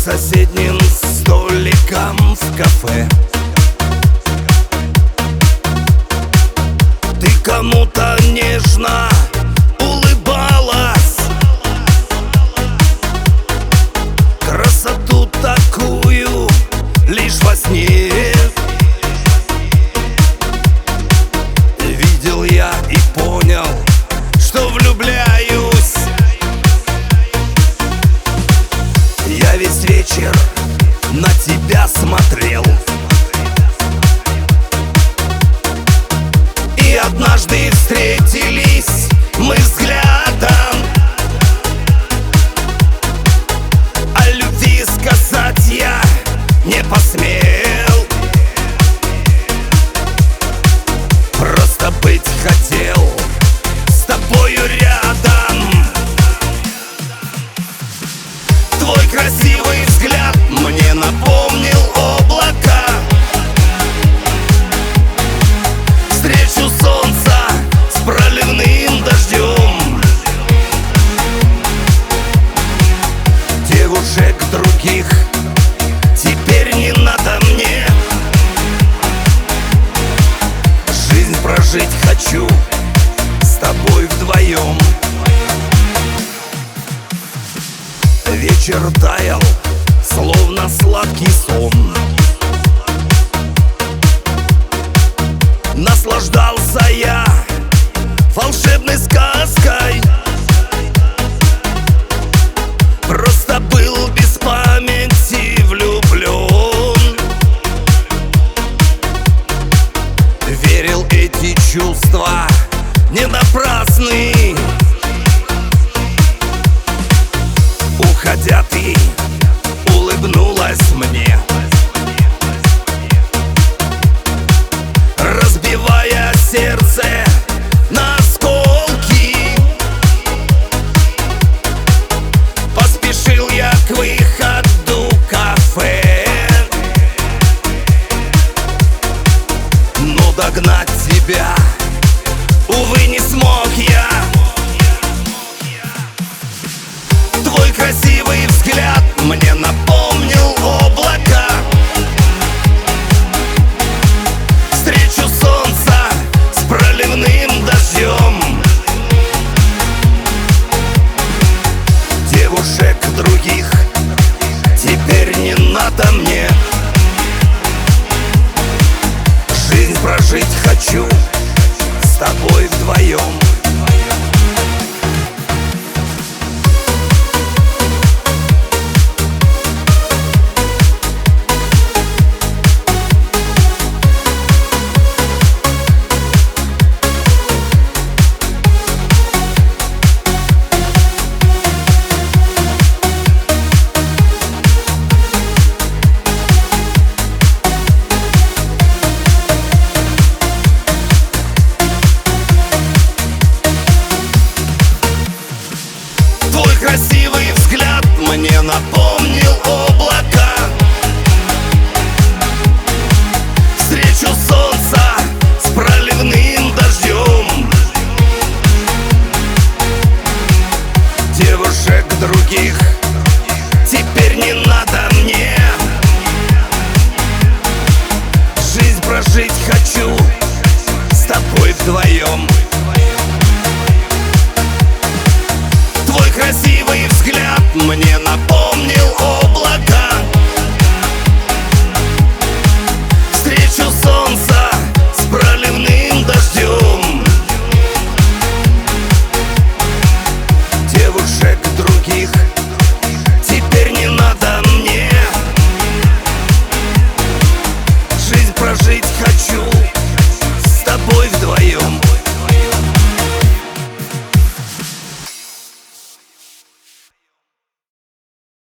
соседним столикам в кафе. Ты кому-то нежно улыбалась, красоту такую лишь во сне видел я и понял, что влюбляюсь. Я весь вечер на тебя смотрел, и однажды встретились мы взглядом. О любви сказать я не посмел, просто быть хотел с тобою рядом. Твой красивый взгляд мне напомнил облака, встречу солнца с проливным дождем. Девушек других теперь не надо мне, жизнь прожить хочу с тобой вдвоем. Вечер таял, словно сладкий сон. Наслаждался я волшебной сказкой, просто был без памяти влюблен. Верил, эти чувства не напрасны. Уходя, ты улыбнулась мне, разбивая сердце на осколки. Поспешил я к выходу кафе, но догнать тебя, увы, не смог я. Твой красивый взгляд мне напомнил облака, встречу солнца с проливным дождем. Девушек других теперь не надо мне, жизнь прожить хочу с тобой вдвоем. Красивый взгляд мне напомнил облака, встречу солнца с проливным дождем. Девушек других теперь не надо мне, жизнь прожить хочу с тобой вдвоем. Твой красивый взгляд мне